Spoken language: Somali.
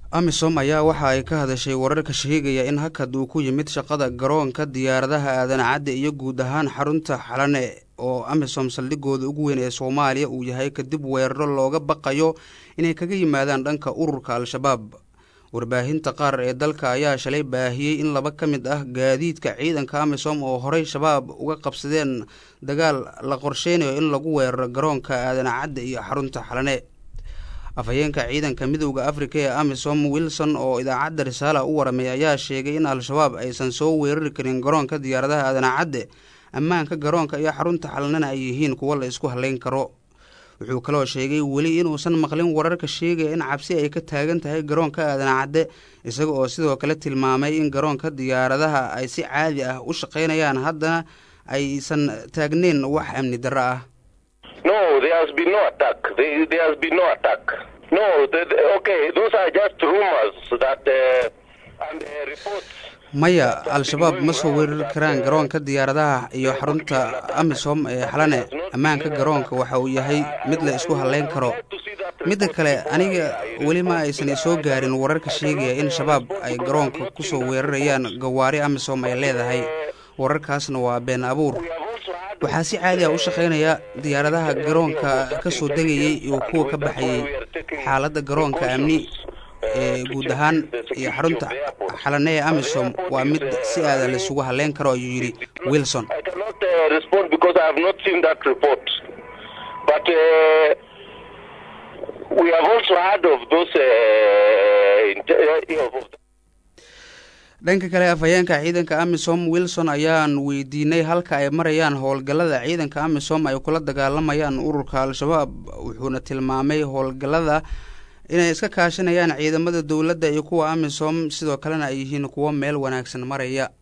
AMISOM ayaa waxa ay ka hadashay wararka sheegaya in hakad uu ku yimid shaqada garoonka diyaaradaha aadan cadde iyo guud ahaan xarunta xalane oo AMISOM saldhigooda ugu weyn ee Soomaaliya uu yahay kadib weeraro looga baqayo inay kaga yimaadaan dhanka ururka Al-Shabaab. Warbaahinta qaar ee dalka ayaa shalay baahiyay in laba ka mid ah gaadiidka ciidanka AMISOM oo horey Shabaab uga qabsadeen dagaal la qorsheynayo in lagu weeraro garoonka aadan cadde iyo xarunta xalane. afhayeenka ciidanka midowga Afrika ee AMISOM Wilson oo idaacadda Risaala u waramay ayaa sheegay in Al-Shabaab aysan soo weerari karin garoonka diyaaradaha aadan cadde, ammaanka garoonka iyo xarunta xalanana ay yihiin kuwo la isku haleyn karo. Wuxuu kaloo sheegay weli inuusan maqlin wararka sheegaya in cabsi ay ka taagan tahay garoonka aadan cadde, isaga oo sidoo kale tilmaamay in garoonka diyaaradaha ay si caadi ah u shaqeynayaan haddana aysan taagneyn wax amni darro ah. No, there has been no attack. There has been no attack. No, okay, those are just rumors that and reports. Maya, Al-Shabaab ma soo weerari karaan garoonka diyaaradaha iyo xarunta AMISOM ee xalane. Ammaanka garoonka waxa uu yahay mid la isku haleyn karo. Midda kale, aniga weli ma aysan soo gaarin wararka sheegaya in Shabaab ay garoonka ku soo weerarayaan gawaari AMISOM ay leedahay. Wararkaasna waa been abuur. waxaa si caadi ah u shaqeynaya diyaaradaha garoonka ka soo degayay iyo kuwa ka baxayay. xaaladda garoonka amni ee guud ahaan iyo xarunta xalane ee AMISOM waa mid si aad la isugu haleyn karo, ayuu yiri Wilson. I cannot respond because I have not seen that report, but we have also heard of those dhanka kale afhayeenka ciidanka AMISOM Wilson ayaan weydiinay halka ay marayaan howlgallada ciidanka AMISOM ay kula dagaalamayaan ururka Al-Shabaab. Wuxuuna tilmaamay howlgallada inay iska kaashanayaan ciidamada dawladda iyo kuwa AMISOM sidoo kalena ay yihiin kuwo meel wanaagsan maraya.